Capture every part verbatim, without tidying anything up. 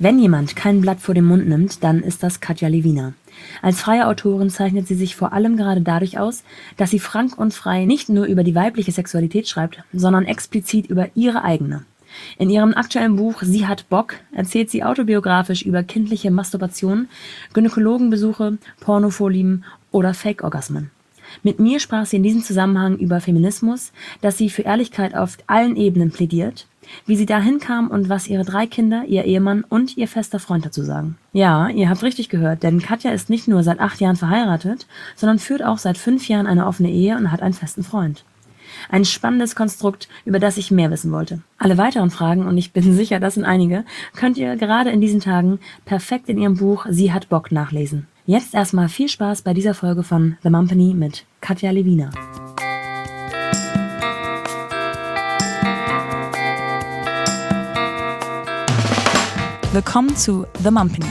Wenn jemand kein Blatt vor den Mund nimmt, dann ist das Katja Lewiner. Als freie Autorin zeichnet sie sich vor allem gerade dadurch aus, dass sie frank und frei nicht nur über die weibliche Sexualität schreibt, sondern explizit über ihre eigene. In ihrem aktuellen Buch Sie hat Bock erzählt sie autobiografisch über kindliche Masturbation, Gynäkologenbesuche, Pornovorlieben oder Fake-Orgasmen. Mit mir sprach sie in diesem Zusammenhang über Feminismus, dass sie für Ehrlichkeit auf allen Ebenen plädiert, wie sie dahin kam und was ihre drei Kinder, ihr Ehemann und ihr fester Freund dazu sagen. Ja, ihr habt richtig gehört, denn Katja ist nicht nur seit acht Jahren verheiratet, sondern führt auch seit fünf Jahren eine offene Ehe und hat einen festen Freund. Ein spannendes Konstrukt, über das ich mehr wissen wollte. Alle weiteren Fragen, und ich bin sicher, das sind einige, könnt ihr gerade in diesen Tagen perfekt in ihrem Buch Sie hat Bock nachlesen. Jetzt erstmal viel Spaß bei dieser Folge von The Mumpany mit Katja Lewiner. Willkommen zu The Mumpany.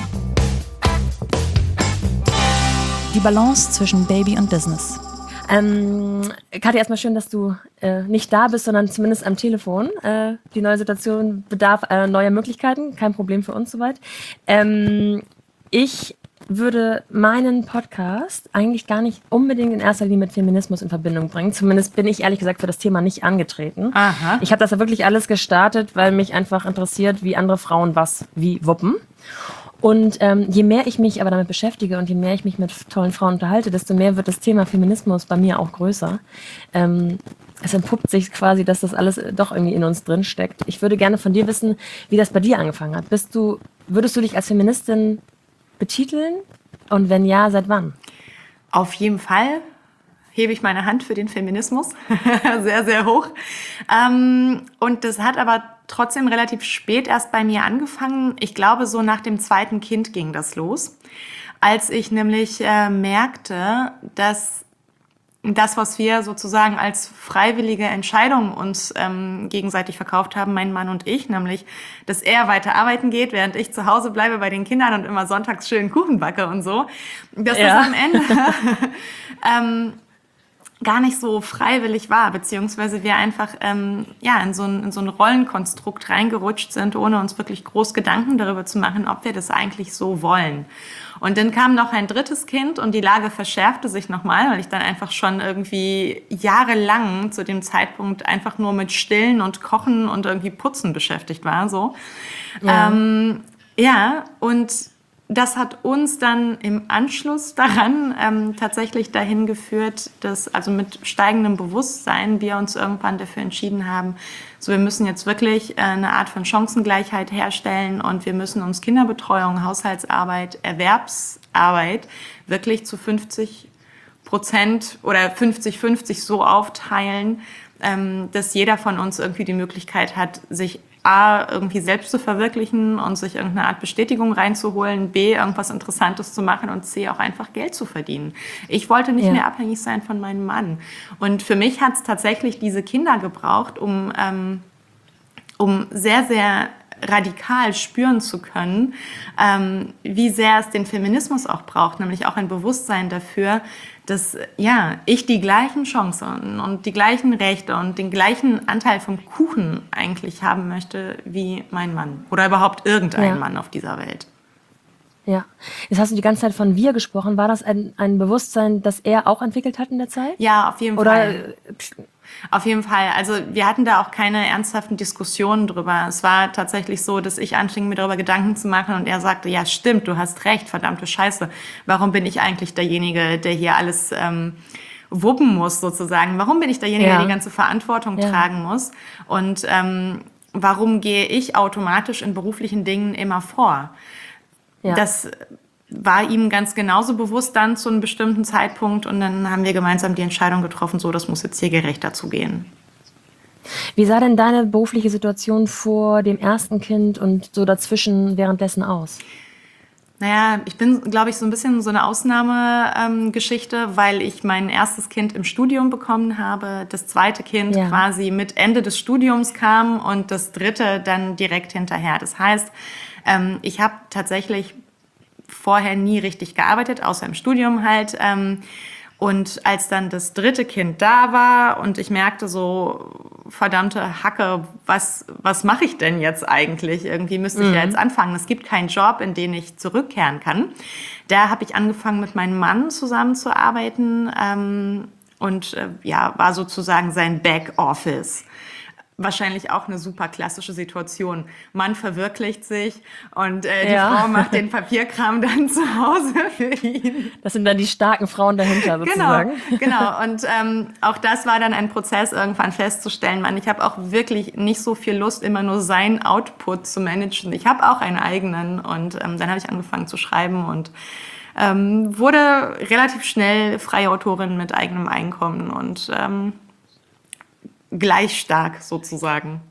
Die Balance zwischen Baby und Business. Ähm, Katja, erstmal schön, dass du äh, nicht da bist, sondern zumindest am Telefon. Äh, die neue Situation bedarf äh, neuer Möglichkeiten. Kein Problem für uns soweit. Ähm, ich würde meinen Podcast eigentlich gar nicht unbedingt in erster Linie mit Feminismus in Verbindung bringen. Zumindest bin ich ehrlich gesagt für das Thema nicht angetreten. Aha. Ich habe das ja wirklich alles gestartet, weil mich einfach interessiert, wie andere Frauen was wie wuppen. Und ähm, je mehr ich mich aber damit beschäftige und je mehr ich mich mit tollen Frauen unterhalte, desto mehr wird das Thema Feminismus bei mir auch größer. Ähm, es entpuppt sich quasi, dass das alles doch irgendwie in uns drin steckt. Ich würde gerne von dir wissen, wie das bei dir angefangen hat. Bist du, würdest du dich als Feministin betiteln? Und wenn ja, seit wann? Auf jeden Fall hebe ich meine Hand für den Feminismus. Sehr, sehr hoch. Ähm, und das hat aber trotzdem relativ spät erst bei mir angefangen. Ich glaube, so nach dem zweiten Kind ging das los. Als ich nämlich äh, merkte, dass das, was wir sozusagen als freiwillige Entscheidung uns ähm, gegenseitig verkauft haben, mein Mann und ich, nämlich, dass er weiter arbeiten geht, während ich zu Hause bleibe bei den Kindern und immer sonntags schön Kuchen backe und so, dass ja. das am Ende ähm, gar nicht so freiwillig war, beziehungsweise wir einfach ähm, ja in so, ein, in so ein Rollenkonstrukt reingerutscht sind, ohne uns wirklich groß Gedanken darüber zu machen, ob wir das eigentlich so wollen. Und dann kam noch ein drittes Kind und die Lage verschärfte sich nochmal, weil ich dann einfach schon irgendwie jahrelang zu dem Zeitpunkt einfach nur mit Stillen und Kochen und irgendwie Putzen beschäftigt war. So. Ja, ähm, ja und das hat uns dann im Anschluss daran ähm, tatsächlich dahin geführt, dass also mit steigendem Bewusstsein wir uns irgendwann dafür entschieden haben, so wir müssen jetzt wirklich äh, eine Art von Chancengleichheit herstellen und wir müssen uns Kinderbetreuung, Haushaltsarbeit, Erwerbsarbeit wirklich zu fünfzig Prozent oder fünfzig fünfzig so aufteilen, ähm, dass jeder von uns irgendwie die Möglichkeit hat, sich A, irgendwie selbst zu verwirklichen und sich irgendeine Art Bestätigung reinzuholen, B, irgendwas Interessantes zu machen und C, auch einfach Geld zu verdienen. Ich wollte nicht ja. mehr abhängig sein von meinem Mann. Und für mich hat es tatsächlich diese Kinder gebraucht, um, ähm, um sehr, sehr radikal spüren zu können, ähm, wie sehr es den Feminismus auch braucht, nämlich auch ein Bewusstsein dafür, dass ja, ich die gleichen Chancen und die gleichen Rechte und den gleichen Anteil vom Kuchen eigentlich haben möchte wie mein Mann oder überhaupt irgendein ja. Mann auf dieser Welt. Ja, jetzt hast du die ganze Zeit von wir gesprochen. War das ein, ein Bewusstsein, das er auch entwickelt hat in der Zeit? Ja, auf jeden oder Fall. Auf jeden Fall. Also wir hatten da auch keine ernsthaften Diskussionen drüber. Es war tatsächlich so, dass ich anfing, mir darüber Gedanken zu machen und er sagte, ja stimmt, du hast recht, verdammte Scheiße. Warum bin ich eigentlich derjenige, der hier alles ähm, wuppen muss sozusagen? Warum bin ich derjenige, ja. der die ganze Verantwortung ja. tragen muss? Und ähm, warum gehe ich automatisch in beruflichen Dingen immer vor? Ja. Das war ihm ganz genauso bewusst dann zu einem bestimmten Zeitpunkt und dann haben wir gemeinsam die Entscheidung getroffen, so, das muss jetzt hier gerechter zugehen. Wie sah denn deine berufliche Situation vor dem ersten Kind und so dazwischen währenddessen aus? Naja, ich bin, glaube ich, so ein bisschen so eine Ausnahmegeschichte, ähm, weil ich mein erstes Kind im Studium bekommen habe, das zweite Kind ja. quasi mit Ende des Studiums kam und das dritte dann direkt hinterher. Das heißt, ähm, ich habe tatsächlich vorher nie richtig gearbeitet, außer im Studium halt. Und als dann das dritte Kind da war und ich merkte so, verdammte Hacke, was, was mache ich denn jetzt eigentlich? Irgendwie müsste ich ja jetzt anfangen. Es gibt keinen Job, in den ich zurückkehren kann. Da habe ich angefangen, mit meinem Mann zusammenzuarbeiten ähm, und äh, ja, war sozusagen sein Backoffice. Wahrscheinlich auch eine super klassische Situation. Mann verwirklicht sich und äh, die Ja. Frau macht den Papierkram dann zu Hause für ihn. Das sind dann die starken Frauen dahinter sozusagen. Genau, genau. Und ähm, auch das war dann ein Prozess, irgendwann festzustellen, Mann, ich habe auch wirklich nicht so viel Lust, immer nur seinen Output zu managen. Ich habe auch einen eigenen und ähm, dann habe ich angefangen zu schreiben und ähm, wurde relativ schnell freie Autorin mit eigenem Einkommen und ähm, gleich stark sozusagen.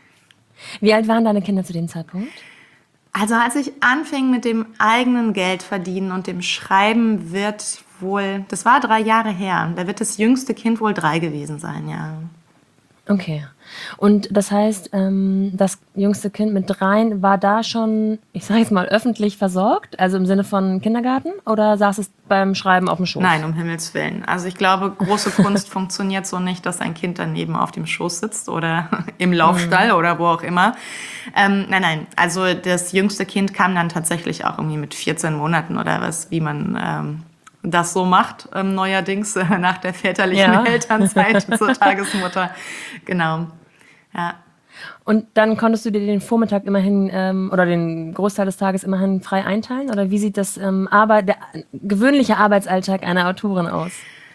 Wie alt waren deine Kinder zu dem Zeitpunkt? Also als ich anfing mit dem eigenen Geld verdienen und dem Schreiben, wird wohl, das war drei Jahre her, da wird das jüngste Kind wohl drei gewesen sein, ja. Okay. Und das heißt, ähm, das jüngste Kind mit dreien war da schon, ich sage jetzt mal, öffentlich versorgt? Also im Sinne von Kindergarten? Oder saß es beim Schreiben auf dem Schoß? Nein, um Himmels Willen. Also ich glaube, große Kunst funktioniert so nicht, dass ein Kind daneben auf dem Schoß sitzt oder im Laufstall mhm. oder wo auch immer. Ähm, nein, nein. Also das jüngste Kind kam dann tatsächlich auch irgendwie mit vierzehn Monaten oder was, wie man ähm, das so macht, ähm, neuerdings äh, nach der väterlichen Ja. Elternzeit zur Tagesmutter. Genau. Ja. Und dann konntest du dir den Vormittag immerhin ähm, oder den Großteil des Tages immerhin frei einteilen? Oder wie sieht das ähm, Arbeit, der gewöhnliche Arbeitsalltag einer Autorin aus?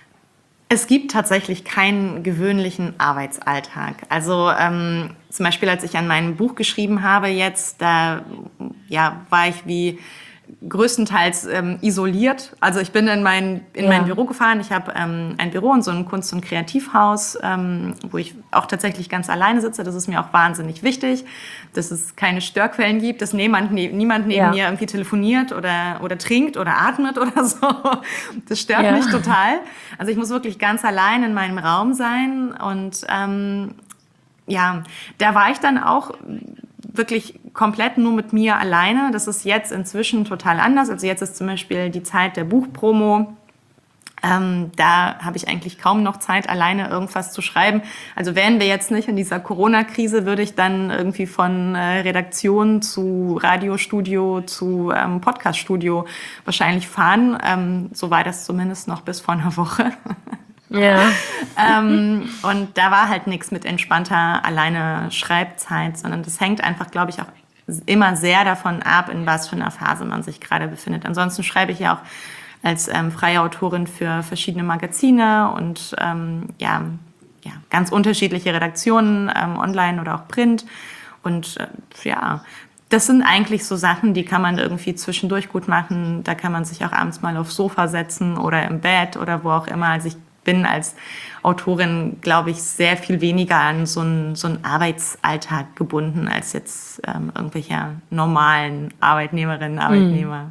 Es gibt tatsächlich keinen gewöhnlichen Arbeitsalltag. Also ähm, zum Beispiel, als ich an meinem Buch geschrieben habe jetzt, da ja, war ich wie größtenteils ähm, isoliert. Also ich bin in mein, in Ja. mein Büro gefahren. Ich habe ähm, ein Büro und so ein Kunst- und Kreativhaus, ähm, wo ich auch tatsächlich ganz alleine sitze. Das ist mir auch wahnsinnig wichtig, dass es keine Störquellen gibt, dass niemand, ne, niemand neben Ja. mir irgendwie telefoniert oder, oder trinkt oder atmet oder so. Das stört Ja. mich total. Also ich muss wirklich ganz allein in meinem Raum sein. Und ähm, ja, da war ich dann auch wirklich komplett nur mit mir alleine. Das ist jetzt inzwischen total anders. Also jetzt ist zum Beispiel die Zeit der Buchpromo. Ähm, da habe ich eigentlich kaum noch Zeit, alleine irgendwas zu schreiben. Also wären wir jetzt nicht in dieser Corona-Krise, würde ich dann irgendwie von äh, Redaktion zu Radiostudio zu ähm, Podcaststudio wahrscheinlich fahren. Ähm, so war das zumindest noch bis vor einer Woche. Ja. ähm, und da war halt nichts mit entspannter alleine Schreibzeit, sondern das hängt einfach, glaube ich, auch immer sehr davon ab, in was für einer Phase man sich gerade befindet. Ansonsten schreibe ich ja auch als ähm, freie Autorin für verschiedene Magazine und ähm, ja, ja, ganz unterschiedliche Redaktionen, ähm, online oder auch Print. Und äh, ja, das sind eigentlich so Sachen, die kann man irgendwie zwischendurch gut machen. Da kann man sich auch abends mal aufs Sofa setzen oder im Bett oder wo auch immer. Also ich bin als Autorin, glaube ich, sehr viel weniger an so einen, so einen Arbeitsalltag gebunden als jetzt ähm, irgendwelche normalen Arbeitnehmerinnen, Arbeitnehmer.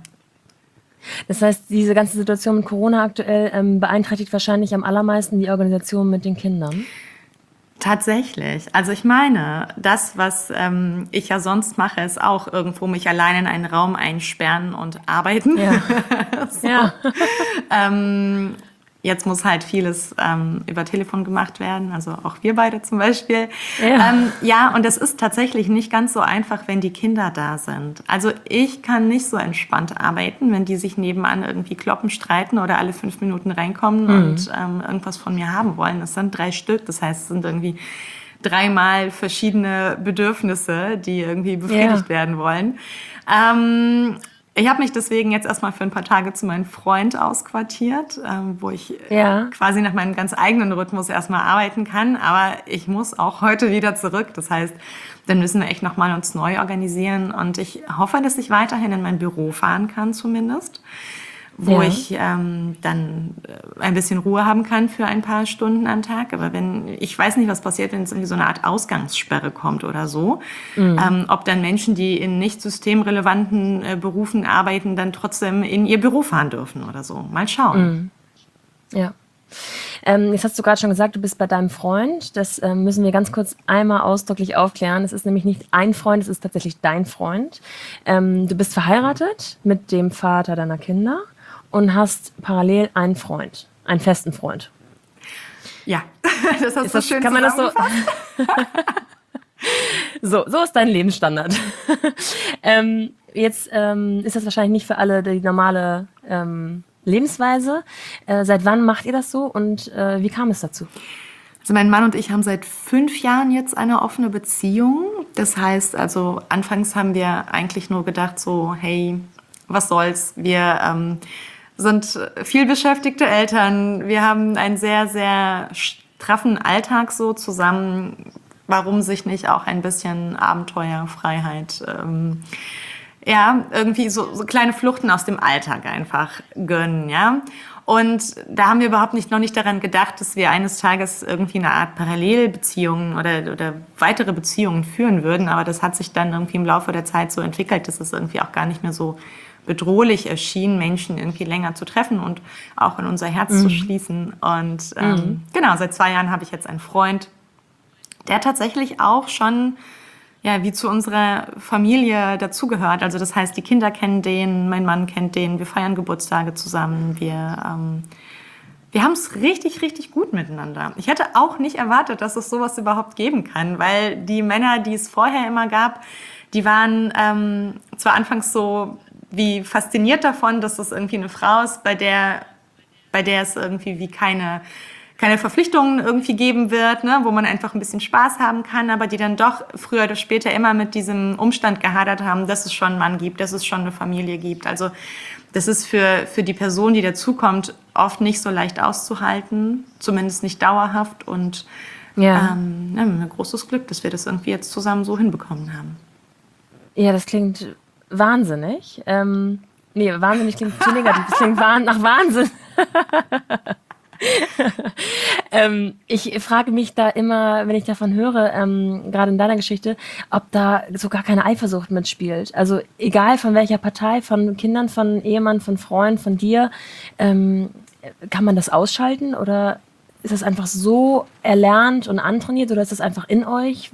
Das heißt, diese ganze Situation mit Corona aktuell ähm, beeinträchtigt wahrscheinlich am allermeisten die Organisation mit den Kindern. Tatsächlich. Also ich meine, das, was ähm, ich ja sonst mache, ist auch irgendwo mich allein in einen Raum einsperren und arbeiten. Ja. so. Ja. ähm, Jetzt muss halt vieles ähm, über Telefon gemacht werden, also auch wir beide zum Beispiel. Ja. Ähm, ja, und das ist tatsächlich nicht ganz so einfach, wenn die Kinder da sind. Also ich kann nicht so entspannt arbeiten, wenn die sich nebenan irgendwie kloppen, streiten oder alle fünf Minuten reinkommen mhm. und ähm, irgendwas von mir haben wollen. Das sind drei Stück, das heißt, es sind irgendwie dreimal verschiedene Bedürfnisse, die irgendwie befriedigt ja. werden wollen. Ähm, Ich habe mich deswegen jetzt erstmal für ein paar Tage zu meinem Freund ausquartiert, ähm, wo ich ja. quasi nach meinem ganz eigenen Rhythmus erstmal arbeiten kann. Aber ich muss auch heute wieder zurück. Das heißt, dann müssen wir echt nochmal uns neu organisieren. Und ich hoffe, dass ich weiterhin in mein Büro fahren kann zumindest, wo ja. ich ähm, dann ein bisschen Ruhe haben kann für ein paar Stunden am Tag. Aber wenn, ich weiß nicht, was passiert, wenn es irgendwie so eine Art Ausgangssperre kommt oder so. Mhm. Ähm, ob dann Menschen, die in nicht systemrelevanten äh, Berufen arbeiten, dann trotzdem in ihr Büro fahren dürfen oder so. Mal schauen. Mhm. Ja. Ähm, jetzt hast du gerade schon gesagt, du bist bei deinem Freund. Das ähm, müssen wir ganz kurz einmal ausdrücklich aufklären. Es ist nämlich nicht ein Freund, es ist tatsächlich dein Freund. Ähm, du bist verheiratet mit dem Vater deiner Kinder und hast parallel einen Freund, einen festen Freund. Ja, das hast ist du das, schön kann man das so, So, so ist dein Lebensstandard. ähm, jetzt ähm, ist das wahrscheinlich nicht für alle die normale ähm, Lebensweise. Äh, seit wann macht ihr das so und äh, wie kam es dazu? Also mein Mann und ich haben seit fünf Jahren jetzt eine offene Beziehung. Das heißt, also anfangs haben wir eigentlich nur gedacht so, hey, was soll's? Wir ähm, sind viel beschäftigte Eltern. Wir haben einen sehr, sehr straffen Alltag so zusammen. Warum sich nicht auch ein bisschen Abenteuer, Freiheit, ähm, ja, irgendwie so, so kleine Fluchten aus dem Alltag einfach gönnen, ja. Und da haben wir überhaupt nicht, noch nicht daran gedacht, dass wir eines Tages irgendwie eine Art Parallelbeziehungen oder, oder weitere Beziehungen führen würden. Aber das hat sich dann irgendwie im Laufe der Zeit so entwickelt, dass es irgendwie auch gar nicht mehr so bedrohlich erschien, Menschen irgendwie länger zu treffen und auch in unser Herz mhm. zu schließen. Und ähm, mhm. genau, seit zwei Jahren habe ich jetzt einen Freund, der tatsächlich auch schon ja, wie zu unserer Familie dazugehört. Also das heißt, die Kinder kennen den, mein Mann kennt den, wir feiern Geburtstage zusammen, wir, ähm, wir haben es richtig, richtig gut miteinander. Ich hätte auch nicht erwartet, dass es sowas überhaupt geben kann, weil die Männer, die es vorher immer gab, die waren ähm, zwar anfangs so wie fasziniert davon, dass es irgendwie eine Frau ist, bei der, bei der es irgendwie wie keine keine Verpflichtungen irgendwie geben wird, ne, wo man einfach ein bisschen Spaß haben kann, aber die dann doch früher oder später immer mit diesem Umstand gehadert haben, dass es schon einen Mann gibt, dass es schon eine Familie gibt. Also das ist für, für die Person, die dazukommt, oft nicht so leicht auszuhalten, zumindest nicht dauerhaft. Und ja. ähm, ja, ein großes Glück, dass wir das irgendwie jetzt zusammen so hinbekommen haben. Ja, das klingt wahnsinnig. Ähm, nee, wahnsinnig klingt zu negativ. Das klingt nach Wahnsinn. ähm, ich frage mich da immer, wenn ich davon höre, ähm, gerade in deiner Geschichte, ob da so gar keine Eifersucht mitspielt. Also egal von welcher Partei, von Kindern, von Ehemann, von Freund, von dir, ähm, kann man das ausschalten oder ist das einfach so erlernt und antrainiert oder ist das einfach in euch?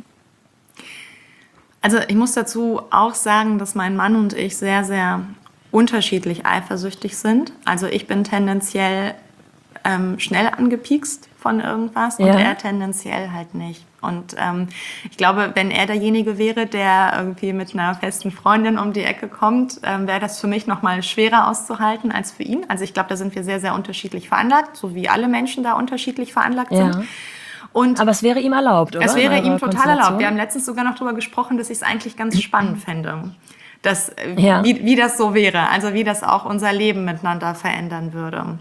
Also ich muss dazu auch sagen, dass mein Mann und ich sehr, sehr unterschiedlich eifersüchtig sind. Also ich bin tendenziell Ähm, schnell angepiekst von irgendwas und ja. er tendenziell halt nicht. Und ähm, ich glaube, wenn er derjenige wäre, der irgendwie mit einer festen Freundin um die Ecke kommt, ähm, wäre das für mich noch mal schwerer auszuhalten als für ihn. Also ich glaube, da sind wir sehr, sehr unterschiedlich veranlagt, so wie alle Menschen da unterschiedlich veranlagt ja. sind. Und aber es wäre ihm erlaubt, oder? Es wäre ihm total erlaubt. Wir haben letztens sogar noch darüber gesprochen, dass ich es eigentlich ganz spannend fände. Das, ja. wie, wie das so wäre, also wie das auch unser Leben miteinander verändern würde.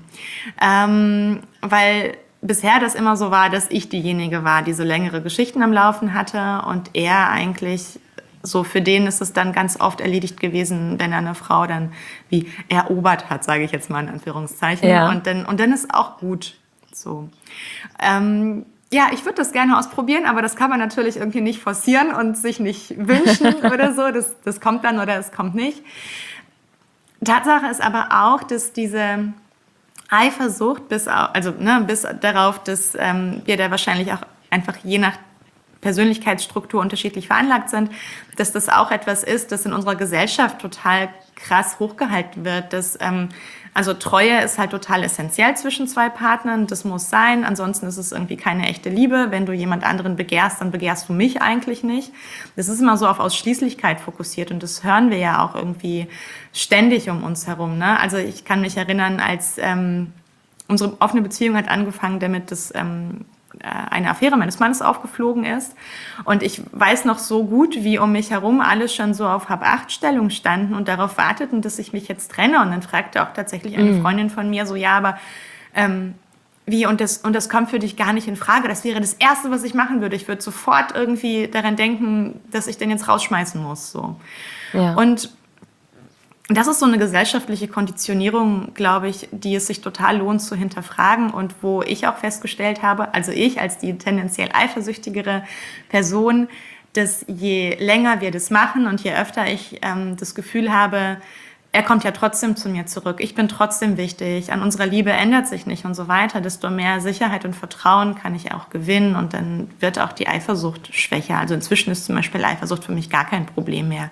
Ähm, weil bisher das immer so war, dass ich diejenige war, die so längere Geschichten am Laufen hatte und er eigentlich, so für den ist es dann ganz oft erledigt gewesen, wenn er eine Frau dann wie erobert hat, sage ich jetzt mal in Anführungszeichen. Ja. Und dann, und dann ist auch gut so. Ähm, Ja, ich würde das gerne ausprobieren, aber das kann man natürlich irgendwie nicht forcieren und sich nicht wünschen oder so. Das, das kommt dann oder es kommt nicht. Tatsache ist aber auch, dass diese Eifersucht bis, also, ne, bis darauf, dass ähm, wir da wahrscheinlich auch einfach je nach Persönlichkeitsstruktur unterschiedlich veranlagt sind, dass das auch etwas ist, das in unserer Gesellschaft total krass hochgehalten wird. Dass, ähm, also Treue ist halt total essentiell zwischen zwei Partnern, das muss sein, ansonsten ist es irgendwie keine echte Liebe. Wenn du jemand anderen begehrst, dann begehrst du mich eigentlich nicht. Das ist immer so auf Ausschließlichkeit fokussiert und das hören wir ja auch irgendwie ständig um uns herum. Ne? Also ich kann mich erinnern, als ähm, unsere offene Beziehung hat angefangen damit, dass ähm, eine Affäre meines Mannes aufgeflogen ist. Und ich weiß noch so gut, wie um mich herum alle schon so auf Hab-Acht-Stellung standen und darauf warteten, dass ich mich jetzt trenne. Und dann fragte auch tatsächlich eine Freundin von mir so, ja, aber ähm, wie, und das, und das kommt für dich gar nicht in Frage. Das wäre das Erste, was ich machen würde. Ich würde sofort irgendwie daran denken, dass ich den jetzt rausschmeißen muss. So. Ja. Und das ist so eine gesellschaftliche Konditionierung, glaube ich, die es sich total lohnt zu hinterfragen und wo ich auch festgestellt habe, also ich als die tendenziell eifersüchtigere Person, dass je länger wir das machen und je öfter ich ähm, das Gefühl habe, er kommt ja trotzdem zu mir zurück, ich bin trotzdem wichtig, an unserer Liebe ändert sich nicht und so weiter, desto mehr Sicherheit und Vertrauen kann ich auch gewinnen und dann wird auch die Eifersucht schwächer. Also inzwischen ist zum Beispiel Eifersucht für mich gar kein Problem mehr.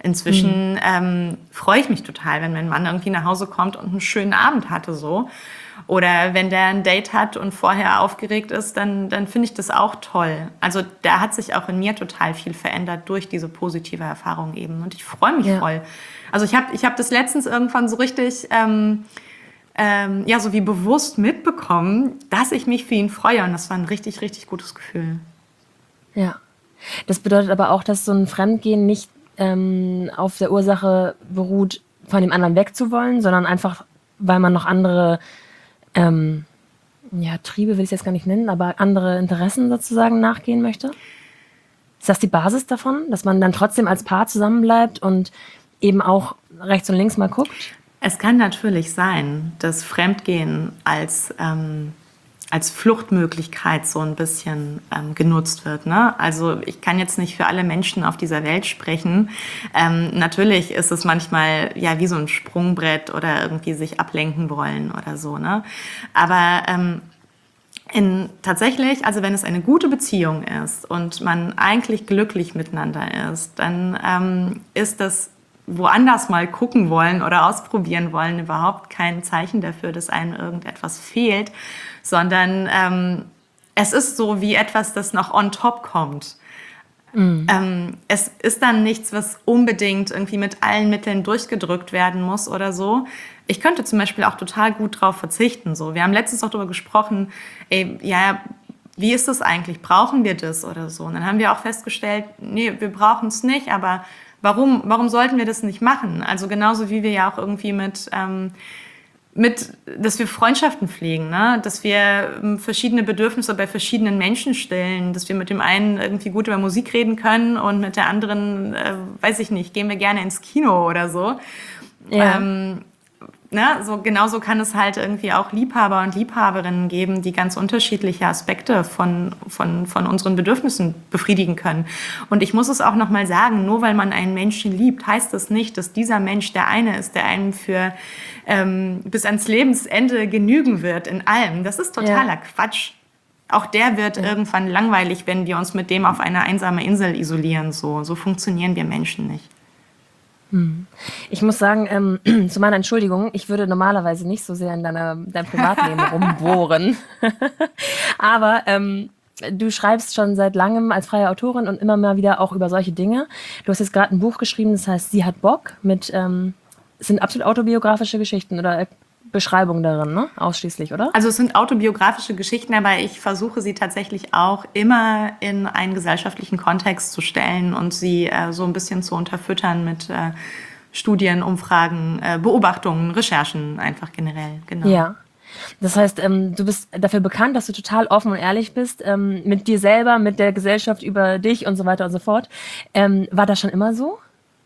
Inzwischen mhm. ähm, freue ich mich total, wenn mein Mann irgendwie nach Hause kommt und einen schönen Abend hatte so. Oder wenn der ein Date hat und vorher aufgeregt ist, dann, dann finde ich das auch toll. Also da hat sich auch in mir total viel verändert durch diese positive Erfahrung eben. Und ich freue mich Ja. voll. Also ich habe ich hab das letztens irgendwann so richtig, ähm, ähm, ja, so wie bewusst mitbekommen, dass ich mich für ihn freue. Und das war ein richtig, richtig gutes Gefühl. Ja. Das bedeutet aber auch, dass so ein Fremdgehen nicht ähm, auf der Ursache beruht, von dem anderen wegzuwollen, sondern einfach, weil man noch andere ähm, ja, Triebe will ich jetzt gar nicht nennen, aber andere Interessen sozusagen nachgehen möchte? Ist das die Basis davon, dass man dann trotzdem als Paar zusammenbleibt und eben auch rechts und links mal guckt? Es kann natürlich sein, dass Fremdgehen als, ähm, als Fluchtmöglichkeit so ein bisschen ähm, genutzt wird. Ne? Also ich kann jetzt nicht für alle Menschen auf dieser Welt sprechen. Ähm, natürlich ist es manchmal ja wie so ein Sprungbrett oder irgendwie sich ablenken wollen oder so. Ne? Aber ähm, in, tatsächlich, also wenn es eine gute Beziehung ist und man eigentlich glücklich miteinander ist, dann ähm, ist das woanders mal gucken wollen oder ausprobieren wollen überhaupt kein Zeichen dafür, dass einem irgendetwas fehlt, sondern ähm, es ist so wie etwas, das noch on top kommt. Mhm. Ähm, es ist dann nichts, was unbedingt irgendwie mit allen Mitteln durchgedrückt werden muss oder so. Ich könnte zum Beispiel auch total gut drauf verzichten. So. Wir haben letztens auch darüber gesprochen, ey, ja, wie ist das eigentlich? Brauchen wir das oder so? Und dann haben wir auch festgestellt, nee, wir brauchen es nicht, aber Warum, warum sollten wir das nicht machen? Also genauso wie wir ja auch irgendwie mit, ähm, mit dass wir Freundschaften pflegen, ne? Dass wir ähm, verschiedene Bedürfnisse bei verschiedenen Menschen stillen, dass wir mit dem einen irgendwie gut über Musik reden können und mit der anderen, äh, weiß ich nicht, gehen wir gerne ins Kino oder so. Ja. Ähm, Ne, so, genauso kann es halt irgendwie auch Liebhaber und Liebhaberinnen geben, die ganz unterschiedliche Aspekte von, von, von unseren Bedürfnissen befriedigen können. Und ich muss es auch nochmal sagen, nur weil man einen Menschen liebt, heißt das nicht, dass dieser Mensch der eine ist, der einem für ähm, bis ans Lebensende genügen wird in allem. Das ist totaler Ja. Quatsch. Auch der wird ja. irgendwann langweilig, wenn wir uns mit dem auf eine einsame Insel isolieren. So, so funktionieren wir Menschen nicht. Ich muss sagen, ähm, zu meiner Entschuldigung, ich würde normalerweise nicht so sehr in deiner, deinem Privatleben rumbohren. Aber ähm, du schreibst schon seit langem als freie Autorin und immer mal wieder auch über solche Dinge. Du hast jetzt gerade ein Buch geschrieben, das heißt Sie hat Bock, mit ähm, es sind absolut autobiografische Geschichten oder Beschreibungen darin, ne? Ausschließlich, oder? Also es sind autobiografische Geschichten, aber ich versuche sie tatsächlich auch immer in einen gesellschaftlichen Kontext zu stellen und sie äh, so ein bisschen zu unterfüttern mit äh, Studien, Umfragen, äh, Beobachtungen, Recherchen, einfach generell. Genau. Ja. Das heißt, ähm, du bist dafür bekannt, dass du total offen und ehrlich bist, ähm, mit dir selber, mit der Gesellschaft über dich und so weiter und so fort. Ähm, war das schon immer so?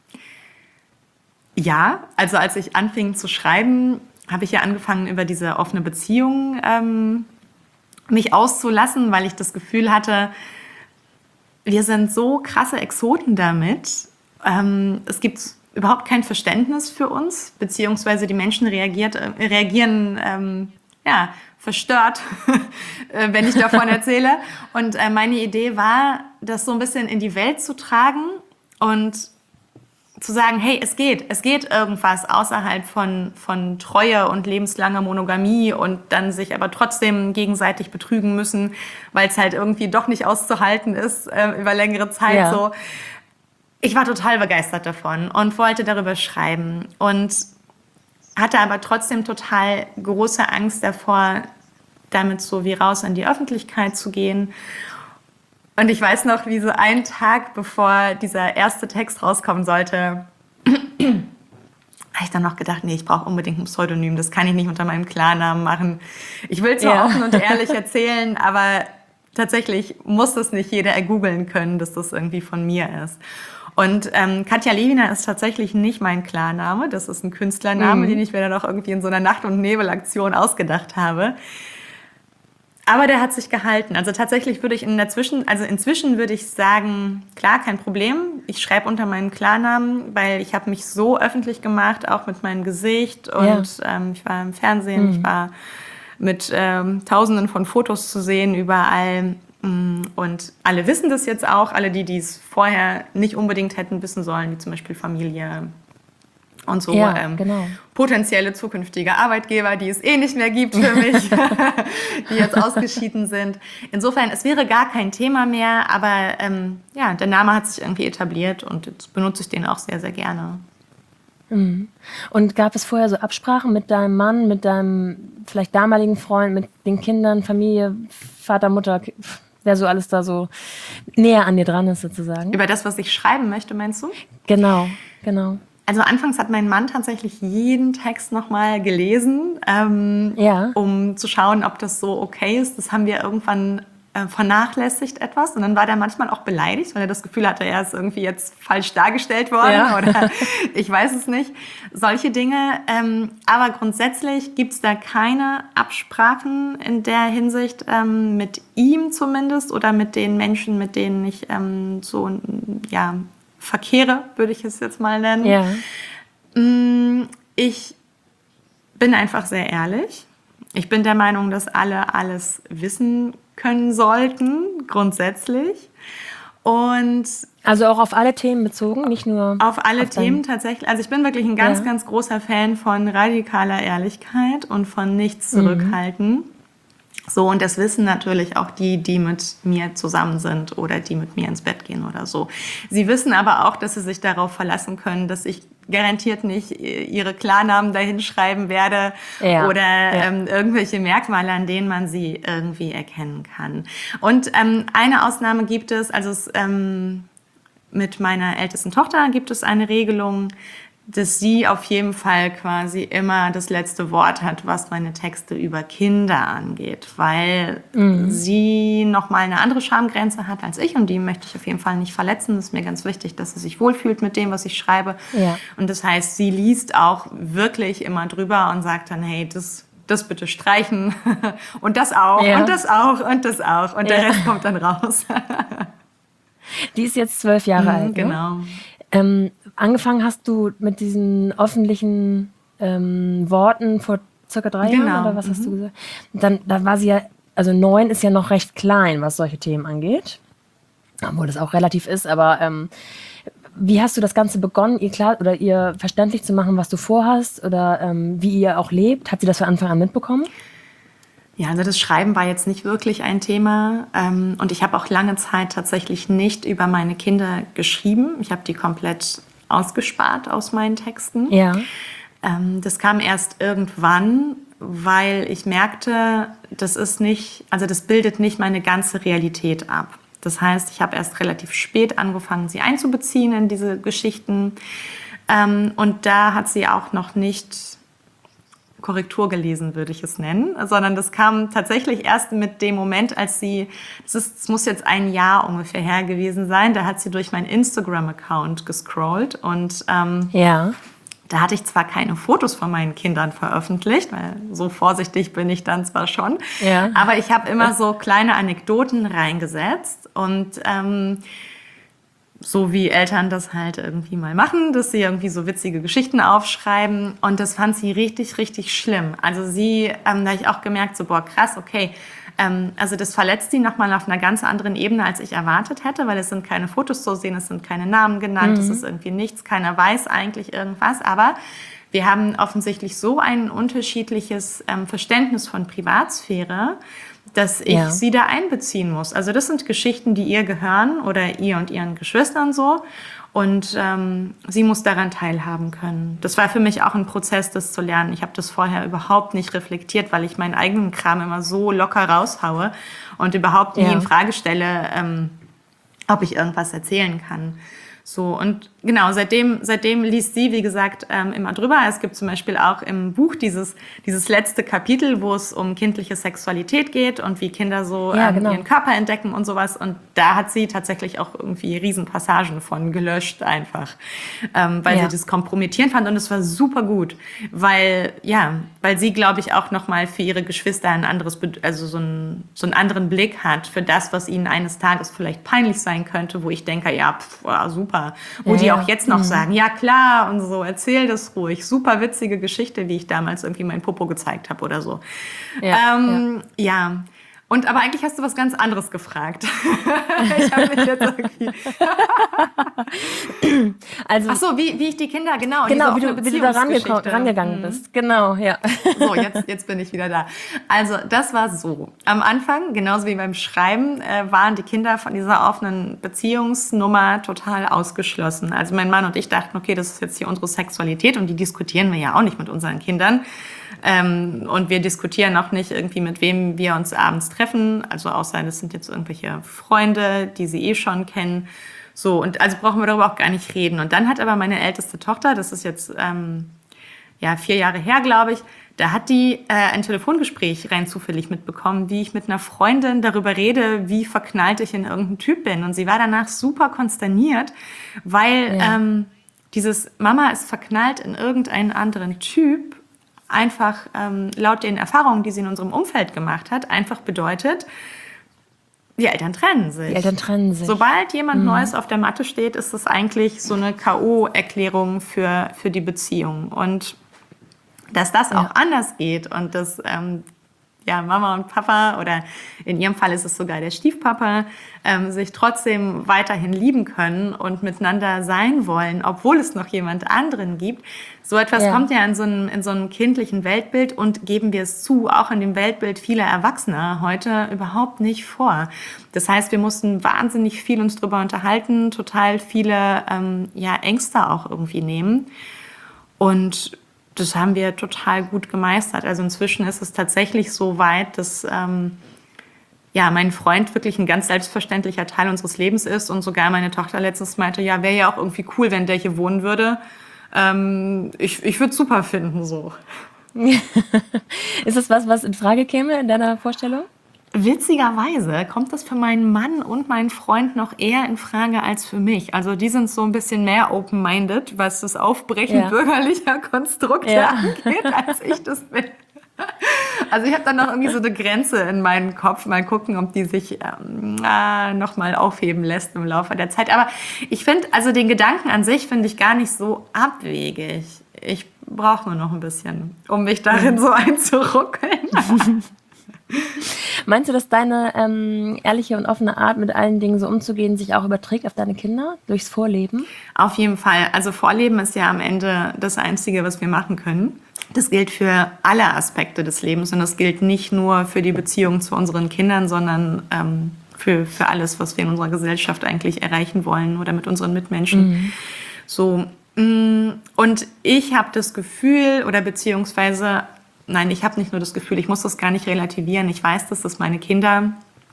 Ja, also als ich anfing zu schreiben, habe ich ja angefangen, über diese offene Beziehung ähm, mich auszulassen, weil ich das Gefühl hatte, wir sind so krasse Exoten damit. Ähm, es gibt überhaupt kein Verständnis für uns, beziehungsweise die Menschen reagiert, äh, reagieren ähm, ja, verstört, wenn ich davon erzähle. Und äh, meine Idee war, das so ein bisschen in die Welt zu tragen und zu sagen, hey, es geht, es geht irgendwas außerhalb von, von Treue und lebenslanger Monogamie und dann sich aber trotzdem gegenseitig betrügen müssen, weil es halt irgendwie doch nicht auszuhalten ist äh, über längere Zeit. Ja. So. Ich war total begeistert davon und wollte darüber schreiben und hatte aber trotzdem total große Angst davor, damit so wie raus in die Öffentlichkeit zu gehen. Und ich weiß noch, wie so einen Tag, bevor dieser erste Text rauskommen sollte, habe ich dann noch gedacht, nee, ich brauche unbedingt ein Pseudonym, das kann ich nicht unter meinem Klarnamen machen. Ich will zwar ja. offen und ehrlich erzählen, aber tatsächlich muss das nicht jeder ergoogeln können, dass das irgendwie von mir ist. Und ähm, Katja Lewiner ist tatsächlich nicht mein Klarname, das ist ein Künstlername, mhm. den ich mir dann auch irgendwie in so einer Nacht- und Nebelaktion ausgedacht habe. Aber der hat sich gehalten. Also tatsächlich würde ich in der Zwischen, also inzwischen würde ich sagen, klar, kein Problem. Ich schreibe unter meinem Klarnamen, weil ich habe mich so öffentlich gemacht, auch mit meinem Gesicht. Und ja. ähm, ich war im Fernsehen, mhm. ich war mit ähm, Tausenden von Fotos zu sehen überall. Und alle wissen das jetzt auch. Alle, die, die es vorher nicht unbedingt hätten wissen sollen, wie zum Beispiel Familie und so Ja, ähm, genau. potenzielle zukünftige Arbeitgeber, die es eh nicht mehr gibt für mich, die jetzt ausgeschieden sind. Insofern, es wäre gar kein Thema mehr, aber ähm, ja, der Name hat sich irgendwie etabliert und jetzt benutze ich den auch sehr, sehr gerne. Und gab es vorher so Absprachen mit deinem Mann, mit deinem vielleicht damaligen Freund, mit den Kindern, Familie, Vater, Mutter, Ki- wer so alles da so näher an dir dran ist sozusagen? Über das, was ich schreiben möchte, meinst du? Genau, genau. Also anfangs hat mein Mann tatsächlich jeden Text nochmal gelesen, ähm, Ja. um zu schauen, ob das so okay ist. Das haben wir irgendwann äh, vernachlässigt etwas. Und dann war der manchmal auch beleidigt, weil er das Gefühl hatte, er ist irgendwie jetzt falsch dargestellt worden Ja. oder ich weiß es nicht. Solche Dinge. Ähm, aber grundsätzlich gibt es da keine Absprachen in der Hinsicht, ähm, mit ihm zumindest oder mit den Menschen, mit denen ich ähm, so, ja, verkehre, würde ich es jetzt mal nennen. Ja. Ich bin einfach sehr ehrlich. Ich bin der Meinung, dass alle alles wissen können sollten, grundsätzlich. Und Also auch auf alle Themen bezogen, nicht nur auf alle auf dein- Themen tatsächlich. Also ich bin wirklich ein ganz, Ja. ganz großer Fan von radikaler Ehrlichkeit und von nichts zurückhalten. So, und das wissen natürlich auch die, die mit mir zusammen sind oder die mit mir ins Bett gehen oder so. Sie wissen aber auch, dass sie sich darauf verlassen können, dass ich garantiert nicht ihre Klarnamen dahin schreiben werde Ja, oder ja. ähm, irgendwelche Merkmale, an denen man sie irgendwie erkennen kann. Und ähm, eine Ausnahme gibt es, also es, ähm, mit meiner ältesten Tochter gibt es eine Regelung, dass sie auf jeden Fall quasi immer das letzte Wort hat, was meine Texte über Kinder angeht, weil Mhm. sie nochmal eine andere Schamgrenze hat als ich und die möchte ich auf jeden Fall nicht verletzen. Das ist mir ganz wichtig, dass sie sich wohlfühlt mit dem, was ich schreibe. Ja. Und das heißt, sie liest auch wirklich immer drüber und sagt dann, hey, das, das bitte streichen und das auch Ja. und das auch und das auch und der Ja. Rest kommt dann raus. Die ist jetzt zwölf Jahre alt, ne? Genau. Ähm, angefangen hast du mit diesen öffentlichen ähm, Worten vor circa drei Genau, Jahren, oder was hast du gesagt? Dann, da war sie ja, also neun ist ja noch recht klein, was solche Themen angeht. Obwohl das auch relativ ist, aber ähm, wie hast du das Ganze begonnen, ihr klar oder ihr verständlich zu machen, was du vorhast oder ähm, wie ihr auch lebt? Hat sie das von Anfang an mitbekommen? Ja, also das Schreiben war jetzt nicht wirklich ein Thema ähm, und ich habe auch lange Zeit tatsächlich nicht über meine Kinder geschrieben. Ich habe die komplett ausgespart aus meinen Texten. Ja. Ähm, das kam erst irgendwann, weil ich merkte, das ist nicht, also das bildet nicht meine ganze Realität ab. Das heißt, ich habe erst relativ spät angefangen, sie einzubeziehen in diese Geschichten ähm, und da hat sie auch noch nicht Korrektur gelesen, würde ich es nennen, sondern das kam tatsächlich erst mit dem Moment, als sie, das, ist, das muss jetzt ein Jahr ungefähr her gewesen sein, da hat sie durch meinen Instagram-Account gescrollt und ähm, Ja. da hatte ich zwar keine Fotos von meinen Kindern veröffentlicht, weil so vorsichtig bin ich dann zwar schon, Ja. aber ich habe immer so kleine Anekdoten reingesetzt und ähm, so wie Eltern das halt irgendwie mal machen, dass sie irgendwie so witzige Geschichten aufschreiben. Und das fand sie richtig, richtig schlimm. Also sie, ähm, da habe ich auch gemerkt, so, boah, krass, okay. Ähm, also das verletzt sie nochmal auf einer ganz anderen Ebene, als ich erwartet hätte, weil es sind keine Fotos zu sehen, es sind keine Namen genannt, es ist irgendwie nichts, keiner weiß eigentlich irgendwas. Aber wir haben offensichtlich so ein unterschiedliches ähm, Verständnis von Privatsphäre, dass ich Ja. sie da einbeziehen muss. Also das sind Geschichten, die ihr gehören oder ihr und ihren Geschwistern so. Und ähm, sie muss daran teilhaben können. Das war für mich auch ein Prozess, das zu lernen. Ich habe das vorher überhaupt nicht reflektiert, weil ich meinen eigenen Kram immer so locker raushaue und überhaupt nie Ja. in Frage stelle, ähm, ob ich irgendwas erzählen kann. So, und genau, seitdem, seitdem liest sie, wie gesagt, ähm, immer drüber. Es gibt zum Beispiel auch im Buch dieses, dieses letzte Kapitel, wo es um kindliche Sexualität geht und wie Kinder so Ja, ähm, genau. ihren Körper entdecken und sowas. Und da hat sie tatsächlich auch irgendwie Riesenpassagen von gelöscht einfach, ähm, weil Ja. sie das kompromittierend fand. Und es war super gut, weil, ja, weil sie, glaube ich, auch nochmal für ihre Geschwister ein anderes, Bed- also so, ein, so einen anderen Blick hat für das, was ihnen eines Tages vielleicht peinlich sein könnte, wo ich denke, ja, pf, ja, super. Wo Ja, die ja. auch jetzt noch sagen, ja klar und so, erzähl das ruhig. Super witzige Geschichte, wie ich damals irgendwie mein Popo gezeigt habe oder so. Ja, ähm, ja. Und aber eigentlich hast du was ganz anderes gefragt. Ich habe mich jetzt irgendwie... Also, Ach so, wie, wie ich die Kinder, genau, in genau, wie diese du, wie du da Beziehungsgeschichte- rangekommen, rangegangen bist. Genau, ja. So, jetzt, jetzt bin ich wieder da. Also, das war so. Am Anfang, genauso wie beim Schreiben, äh, waren die Kinder von dieser offenen Beziehungsnummer total ausgeschlossen. Also, mein Mann und ich dachten, okay, das ist jetzt hier unsere Sexualität und die diskutieren wir ja auch nicht mit unseren Kindern. Ähm, und wir diskutieren auch nicht irgendwie, mit wem wir uns abends treffen. Also, außer das sind jetzt irgendwelche Freunde, die sie eh schon kennen. So, und also brauchen wir darüber auch gar nicht reden. Und dann hat aber meine älteste Tochter, das ist jetzt ähm, ja, vier Jahre her, glaube ich, da hat die äh, ein Telefongespräch rein zufällig mitbekommen, wie ich mit einer Freundin darüber rede, wie verknallt ich in irgendeinen Typ bin. Und sie war danach super konsterniert, weil Ja. ähm, dieses Mama ist verknallt in irgendeinen anderen Typ einfach ähm, laut den Erfahrungen, die sie in unserem Umfeld gemacht hat, einfach bedeutet, die Eltern trennen sich. Die Eltern trennen sich. Sobald jemand Neues auf der Matte steht, ist das eigentlich so eine K O-Erklärung für, für die Beziehung. Und dass das auch anders geht und dass ähm, ja, Mama und Papa, oder in ihrem Fall ist es sogar der Stiefpapa, ähm, sich trotzdem weiterhin lieben können und miteinander sein wollen, obwohl es noch jemand anderen gibt. So etwas Ja. kommt ja in so, einem, in so einem kindlichen Weltbild und, geben wir es zu, auch in dem Weltbild vieler Erwachsener heute überhaupt nicht vor. Das heißt, wir mussten wahnsinnig viel uns drüber unterhalten, total viele ähm, ja, Ängste auch irgendwie nehmen. Und das haben wir total gut gemeistert. Also inzwischen ist es tatsächlich so weit, dass ähm, ja, mein Freund wirklich ein ganz selbstverständlicher Teil unseres Lebens ist. Und sogar meine Tochter letztens meinte, ja, wäre ja auch irgendwie cool, wenn der hier wohnen würde. Ähm, ich ich würde es super finden, so. Ist das was, was in Frage käme in deiner Vorstellung? Witzigerweise kommt das für meinen Mann und meinen Freund noch eher in Frage als für mich. Also die sind so ein bisschen mehr open-minded, was das Aufbrechen Ja. bürgerlicher Konstrukte Ja. angeht, als ich das bin. Also ich habe dann noch irgendwie so eine Grenze in meinem Kopf. Mal gucken, ob die sich ähm, äh, noch mal aufheben lässt im Laufe der Zeit. Aber ich finde, also den Gedanken an sich finde ich gar nicht so abwegig. Ich brauche nur noch ein bisschen, um mich darin so einzuruckeln. Meinst du, dass deine ähm, ehrliche und offene Art, mit allen Dingen so umzugehen, sich auch überträgt auf deine Kinder durchs Vorleben? Auf jeden Fall. Also Vorleben ist ja am Ende das Einzige, was wir machen können. Das gilt für alle Aspekte des Lebens und das gilt nicht nur für die Beziehung zu unseren Kindern, sondern ähm, für, für alles, was wir in unserer Gesellschaft eigentlich erreichen wollen oder mit unseren Mitmenschen. Mhm. So, mh, und ich habe das Gefühl, oder beziehungsweise, nein, ich habe nicht nur das Gefühl, ich muss das gar nicht relativieren. Ich weiß, dass das meine Kinder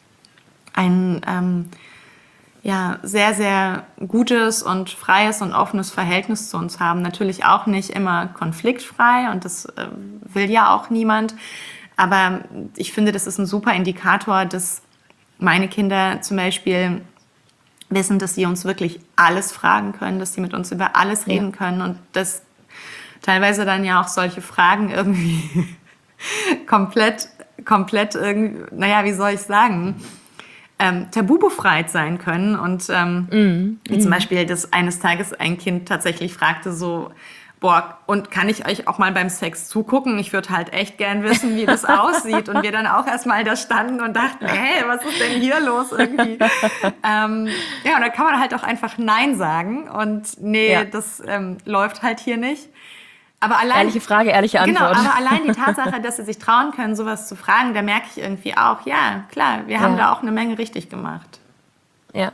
ein ähm, ja, sehr, sehr gutes und freies und offenes Verhältnis zu uns haben. Natürlich auch nicht immer konfliktfrei und das äh, will ja auch niemand. Aber ich finde, das ist ein super Indikator, dass meine Kinder zum Beispiel wissen, dass sie uns wirklich alles fragen können, dass sie mit uns über alles reden ja. können und dass teilweise dann ja auch solche Fragen irgendwie komplett, komplett irgendwie, naja, wie soll ich sagen, ähm, tabubefreit sein können. Und ähm, mm, wie mm. zum Beispiel, dass eines Tages ein Kind tatsächlich fragte so, boah, und kann ich euch auch mal beim Sex zugucken? Ich würde halt echt gern wissen, wie das aussieht. Und wir dann auch erstmal da standen und dachten, hey, was ist denn hier los irgendwie? ähm, ja, und da kann man halt auch einfach Nein sagen. Und nee, ja. das ähm, läuft halt hier nicht. Aber allein, ehrliche Frage, ehrliche Antwort. Genau, aber allein die Tatsache, dass sie sich trauen können, sowas zu fragen, da merke ich irgendwie auch, ja, klar, wir haben ja. da auch eine Menge richtig gemacht. Ja.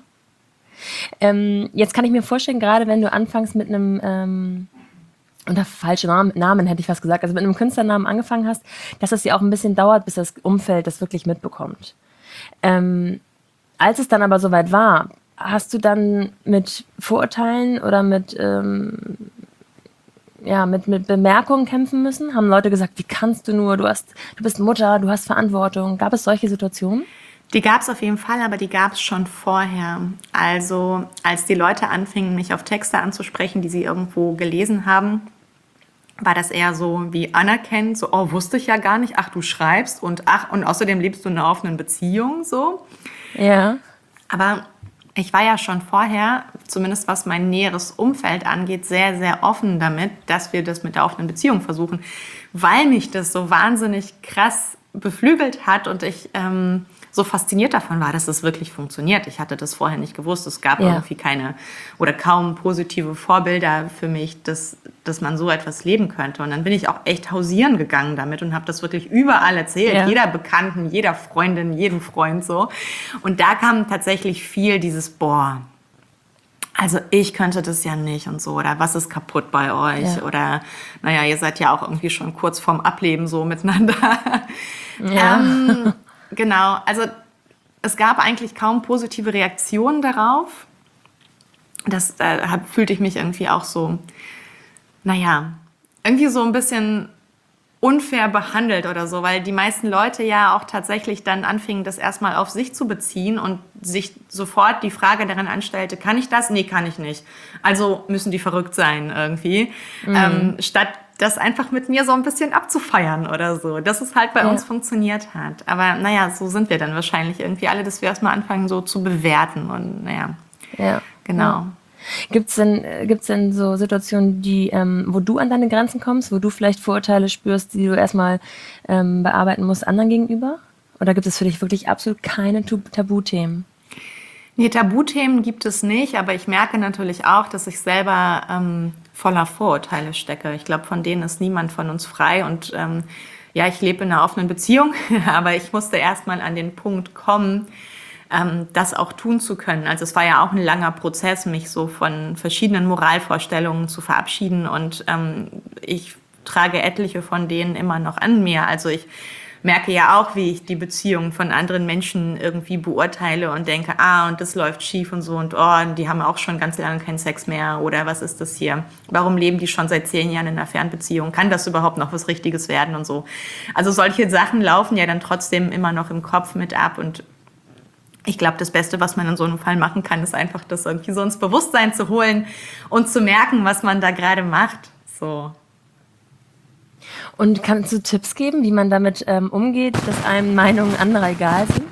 Ähm, jetzt kann ich mir vorstellen, gerade wenn du anfängst mit einem, ähm, unter falschen Namen, Namen hätte ich fast gesagt, also mit einem Künstlernamen angefangen hast, dass es ja auch ein bisschen dauert, bis das Umfeld das wirklich mitbekommt. Ähm, als es dann aber soweit war, hast du dann mit Vorurteilen oder mit... Ähm, ja, mit, mit Bemerkungen kämpfen müssen? Haben Leute gesagt, wie kannst du nur, du hast, du bist Mutter, du hast Verantwortung. Gab es solche Situationen? Die gab es auf jeden Fall, aber die gab es schon vorher. Also als die Leute anfingen, mich auf Texte anzusprechen, die sie irgendwo gelesen haben, war das eher so wie anerkennend, so, oh, wusste ich ja gar nicht, ach, du schreibst und ach, und außerdem lebst du in einer offenen Beziehung, so. Ja. Aber ich war ja schon vorher, zumindest was mein näheres Umfeld angeht, sehr, sehr offen damit, dass wir das mit der offenen Beziehung versuchen, weil mich das so wahnsinnig krass beflügelt hat und ich ähm, so fasziniert davon war, dass es wirklich funktioniert. Ich hatte das vorher nicht gewusst. Es gab Ja. irgendwie keine oder kaum positive Vorbilder für mich, dass, dass man so etwas leben könnte. Und dann bin ich auch echt hausieren gegangen damit und habe das wirklich überall erzählt. Ja. Jeder Bekannten, jeder Freundin, jedem Freund so. Und da kam tatsächlich viel dieses, boah, also ich könnte das ja nicht und so. Oder was ist kaputt bei euch? Ja. Oder, naja, ihr seid ja auch irgendwie schon kurz vorm Ableben so miteinander. Ja. Ähm, genau, also es gab eigentlich kaum positive Reaktionen darauf. Das äh, hab, fühlte ich mich irgendwie auch so, naja, irgendwie so ein bisschen unfair behandelt oder so, weil die meisten Leute ja auch tatsächlich dann anfingen, das erstmal auf sich zu beziehen und sich sofort die Frage daran anstellte, kann ich das? Nee, kann ich nicht. Also müssen die verrückt sein irgendwie. Mhm. Ähm, statt das einfach mit mir so ein bisschen abzufeiern oder so, dass es halt bei Ja. uns funktioniert hat. Aber naja, so sind wir dann wahrscheinlich irgendwie alle, dass wir erstmal anfangen so zu bewerten und naja, Ja. genau. Ja. Gibt's denn, äh, gibt's denn so Situationen, die, ähm, wo du an deine Grenzen kommst, wo du vielleicht Vorurteile spürst, die du erstmal ähm, bearbeiten musst anderen gegenüber? Oder gibt es für dich wirklich absolut keine Tu- Tabuthemen? Nee, Tabuthemen gibt es nicht, aber ich merke natürlich auch, dass ich selber ähm, voller Vorurteile stecke. Ich glaube, von denen ist niemand von uns frei und ähm, ja, ich lebe in einer offenen Beziehung, aber ich musste erstmal an den Punkt kommen, ähm, das auch tun zu können. Also es war ja auch ein langer Prozess, mich so von verschiedenen Moralvorstellungen zu verabschieden und ähm, ich trage etliche von denen immer noch an mir. Also ich merke ja auch, wie ich die Beziehungen von anderen Menschen irgendwie beurteile und denke, ah, und das läuft schief und so und oh, und die haben auch schon ganz lange keinen Sex mehr oder was ist das hier? Warum leben die schon seit zehn Jahren in einer Fernbeziehung? Kann das überhaupt noch was Richtiges werden und so? Also solche Sachen laufen ja dann trotzdem immer noch im Kopf mit ab und ich glaube, das Beste, was man in so einem Fall machen kann, ist einfach, das irgendwie so ins Bewusstsein zu holen und zu merken, was man da gerade macht. So. Und kannst du Tipps geben, wie man damit ähm, umgeht, dass einem Meinungen anderer egal sind?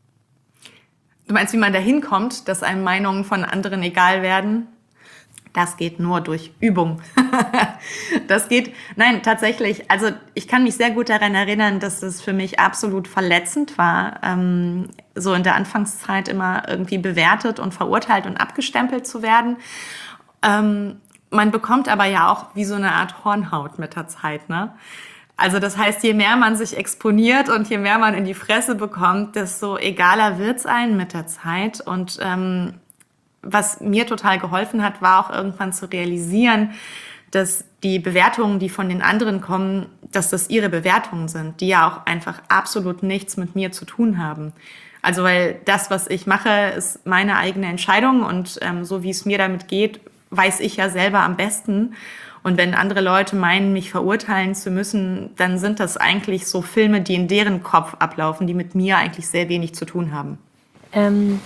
Du meinst, wie man da hinkommt, dass einem Meinungen von anderen egal werden? Das geht nur durch Übung. Das geht, nein, tatsächlich, also ich kann mich sehr gut daran erinnern, dass es für mich absolut verletzend war, ähm, so in der Anfangszeit immer irgendwie bewertet und verurteilt und abgestempelt zu werden. Ähm, man bekommt aber ja auch wie so eine Art Hornhaut mit der Zeit, ne? Also das heißt, je mehr man sich exponiert und je mehr man in die Fresse bekommt, desto egaler wird's einem mit der Zeit und ähm, was mir total geholfen hat, war auch irgendwann zu realisieren, dass die Bewertungen, die von den anderen kommen, dass das ihre Bewertungen sind, die ja auch einfach absolut nichts mit mir zu tun haben. Also weil das, was ich mache, ist meine eigene Entscheidung und ähm, so wie es mir damit geht, weiß ich ja selber am besten. Und wenn andere Leute meinen, mich verurteilen zu müssen, dann sind das eigentlich so Filme, die in deren Kopf ablaufen, die mit mir eigentlich sehr wenig zu tun haben. Ähm,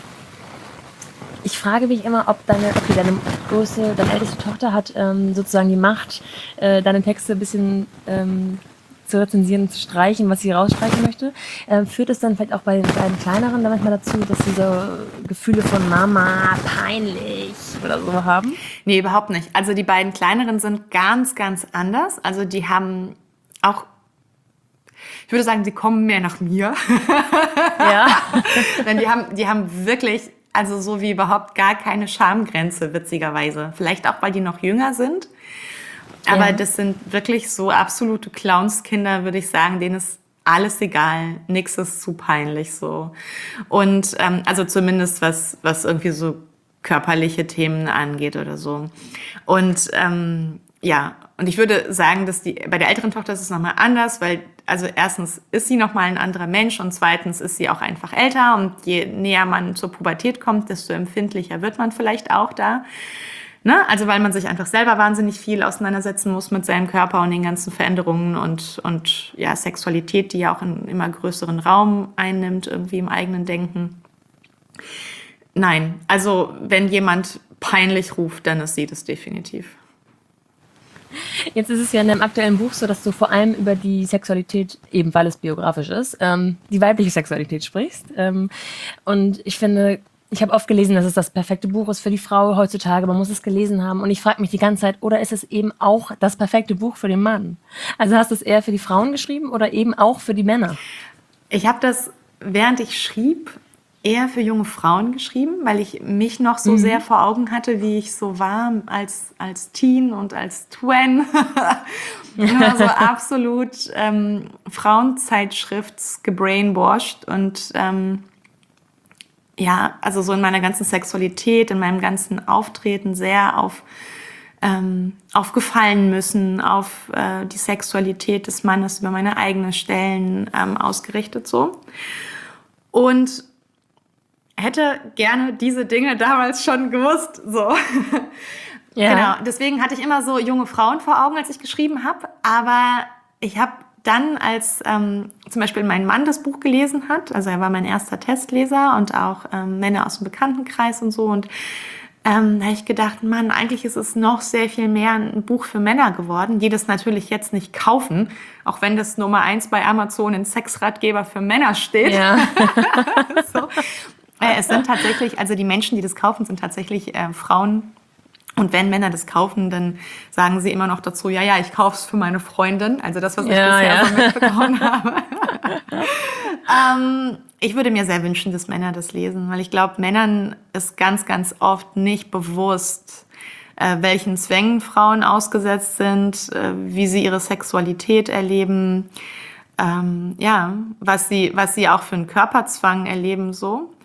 ich frage mich immer, ob deine, okay, deine größte, deine älteste Tochter hat ähm, sozusagen die Macht, äh, deine Texte ein bisschen ähm, zu rezensieren und zu streichen, was sie rausstreichen möchte. Ähm, führt es dann vielleicht auch bei den beiden Kleineren dann manchmal dazu, dass sie so Gefühle von Mama, peinlich oder so haben? Nee, überhaupt nicht. Also die beiden Kleineren sind ganz, ganz anders. Also die haben auch, ich würde sagen, sie kommen mehr nach mir. Ja. Denn die haben, die haben wirklich, also so wie überhaupt gar keine Schamgrenze, witzigerweise. Vielleicht auch, weil die noch jünger sind. Aber Ja. das sind wirklich so absolute Clownskinder, würde ich sagen, denen ist alles egal, nix ist zu peinlich so. Und ähm, also zumindest was, was irgendwie so körperliche Themen angeht oder so. Und ähm, ja, und ich würde sagen, dass die bei der älteren Tochter ist es nochmal anders, weil also erstens ist sie nochmal ein anderer Mensch und zweitens ist sie auch einfach älter und je näher man zur Pubertät kommt, desto empfindlicher wird man vielleicht auch da. Ne? Also weil man sich einfach selber wahnsinnig viel auseinandersetzen muss mit seinem Körper und den ganzen Veränderungen und, und ja, Sexualität, die ja auch einen immer größeren Raum einnimmt, irgendwie im eigenen Denken. Nein, also wenn jemand peinlich ruft, dann ist sie das definitiv. Jetzt ist es ja in deinem aktuellen Buch so, dass du vor allem über die Sexualität, eben weil es biografisch ist, ähm, die weibliche Sexualität sprichst. Ähm, und ich finde, Ich habe oft gelesen, dass es das perfekte Buch ist für die Frau heutzutage. Man muss es gelesen haben. Und ich frage mich die ganze Zeit, oder ist es eben auch das perfekte Buch für den Mann? Also hast du es eher für die Frauen geschrieben oder eben auch für die Männer? Ich habe das, während ich schrieb, eher für junge Frauen geschrieben, weil ich mich noch so mhm. sehr vor Augen hatte, wie ich so war als, als Teen und als Twen. Immer so absolut ähm, Frauenzeitschrifts gebrainwashed und ähm, ja, also so in meiner ganzen Sexualität, in meinem ganzen Auftreten sehr auf, ähm, auf gefallen müssen, auf äh, die Sexualität des Mannes über meine eigenen Stellen ähm, ausgerichtet so. Und hätte gerne diese Dinge damals schon gewusst, so. Ja. Genau, deswegen hatte ich immer so junge Frauen vor Augen, als ich geschrieben habe, aber ich habe dann, als ähm, zum Beispiel mein Mann das Buch gelesen hat, also er war mein erster Testleser und auch ähm, Männer aus dem Bekanntenkreis und so. Und ähm, da habe ich gedacht, Mann, eigentlich ist es noch sehr viel mehr ein Buch für Männer geworden, die das natürlich jetzt nicht kaufen, auch wenn das Nummer eins bei Amazon in Sexratgeber für Männer steht. Ja. so. äh, es sind tatsächlich, also die Menschen, die das kaufen, sind tatsächlich äh, Frauen. Und wenn Männer das kaufen, dann sagen sie immer noch dazu, ja, ja, ich kaufe es für meine Freundin. Also das, was ich ja, bisher ja. so mitbekommen habe. ähm, ich würde mir sehr wünschen, dass Männer das lesen, weil ich glaube, Männern ist ganz, ganz oft nicht bewusst, äh, welchen Zwängen Frauen ausgesetzt sind, äh, wie sie ihre Sexualität erleben, ähm, ja, was sie, was sie auch für einen Körperzwang erleben, so.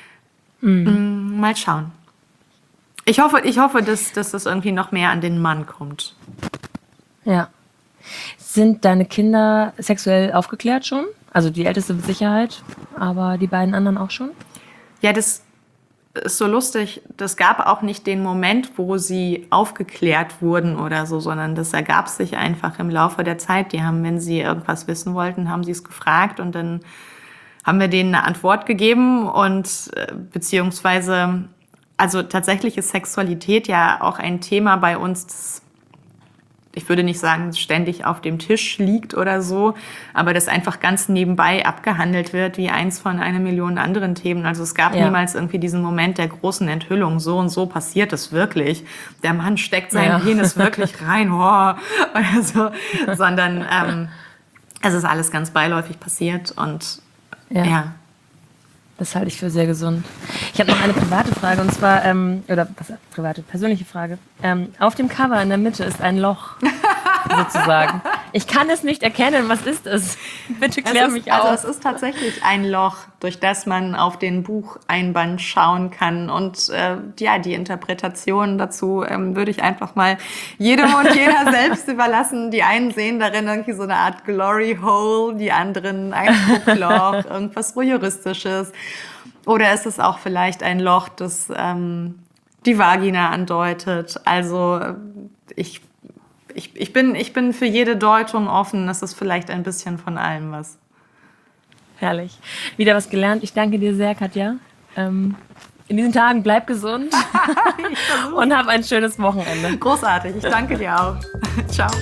Mhm. Mal schauen. Ich hoffe, ich hoffe, dass, dass das irgendwie noch mehr an den Mann kommt. Ja. Sind deine Kinder sexuell aufgeklärt schon? Also die älteste mit Sicherheit, aber die beiden anderen auch schon? Ja, das ist so lustig. Das gab auch nicht den Moment, wo sie aufgeklärt wurden oder so, sondern das ergab sich einfach im Laufe der Zeit. Die haben, wenn sie irgendwas wissen wollten, haben sie es gefragt und dann haben wir denen eine Antwort gegeben und beziehungsweise... Also tatsächlich ist Sexualität ja auch ein Thema bei uns, das, ich würde nicht sagen, ständig auf dem Tisch liegt oder so, aber das einfach ganz nebenbei abgehandelt wird, wie eins von einer Million anderen Themen. Also es gab ja. niemals irgendwie diesen Moment der großen Enthüllung, so und so passiert es wirklich. Der Mann steckt seinen ja. Penis wirklich rein, oh, oder so, sondern ähm, es ist alles ganz beiläufig passiert und ja. ja. Das halte ich für sehr gesund. Ich habe noch eine private Frage, und zwar, ähm, oder was, private, persönliche Frage. Ähm, auf dem Cover in der Mitte ist ein Loch, sozusagen. Ich kann es nicht erkennen. Was ist es? Bitte klär es ist, mich auf. Also es ist tatsächlich ein Loch, durch das man auf den Bucheinband schauen kann. Und äh, ja, die Interpretation dazu ähm, würde ich einfach mal jedem und jeder selbst überlassen. Die einen sehen darin irgendwie so eine Art Glory Hole, die anderen ein Guckloch, irgendwas Voyeuristisches. Oder ist es auch vielleicht ein Loch, das ähm, die Vagina andeutet? Also ich, ich, ich, bin, ich bin für jede Deutung offen. Das ist vielleicht ein bisschen von allem was. Herrlich. Wieder was gelernt. Ich danke dir sehr, Katja. Ähm, in diesen Tagen bleib gesund und hab ein schönes Wochenende. Großartig. Ich danke dir auch. Ciao.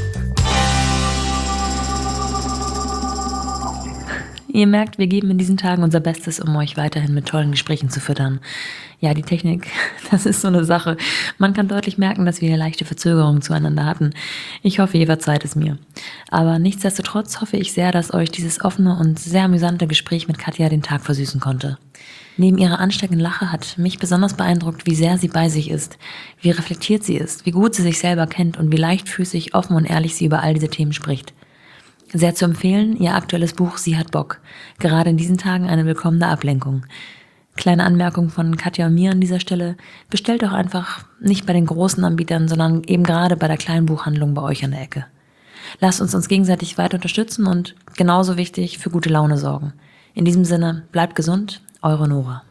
Ihr merkt, wir geben in diesen Tagen unser Bestes, um euch weiterhin mit tollen Gesprächen zu füttern. Ja, die Technik, das ist so eine Sache. Man kann deutlich merken, dass wir leichte Verzögerungen zueinander hatten. Ich hoffe, ihr verzeiht es mir. Aber nichtsdestotrotz hoffe ich sehr, dass euch dieses offene und sehr amüsante Gespräch mit Katja den Tag versüßen konnte. Neben ihrer ansteckenden Lache hat mich besonders beeindruckt, wie sehr sie bei sich ist, wie reflektiert sie ist, wie gut sie sich selber kennt und wie leichtfüßig, offen und ehrlich sie über all diese Themen spricht. Sehr zu empfehlen, ihr aktuelles Buch Sie hat Bock. Gerade in diesen Tagen eine willkommene Ablenkung. Kleine Anmerkung von Katja und mir an dieser Stelle. Bestellt doch einfach nicht bei den großen Anbietern, sondern eben gerade bei der kleinen Buchhandlung bei euch an der Ecke. Lasst uns uns gegenseitig weiter unterstützen und genauso wichtig für gute Laune sorgen. In diesem Sinne, bleibt gesund, eure Nora.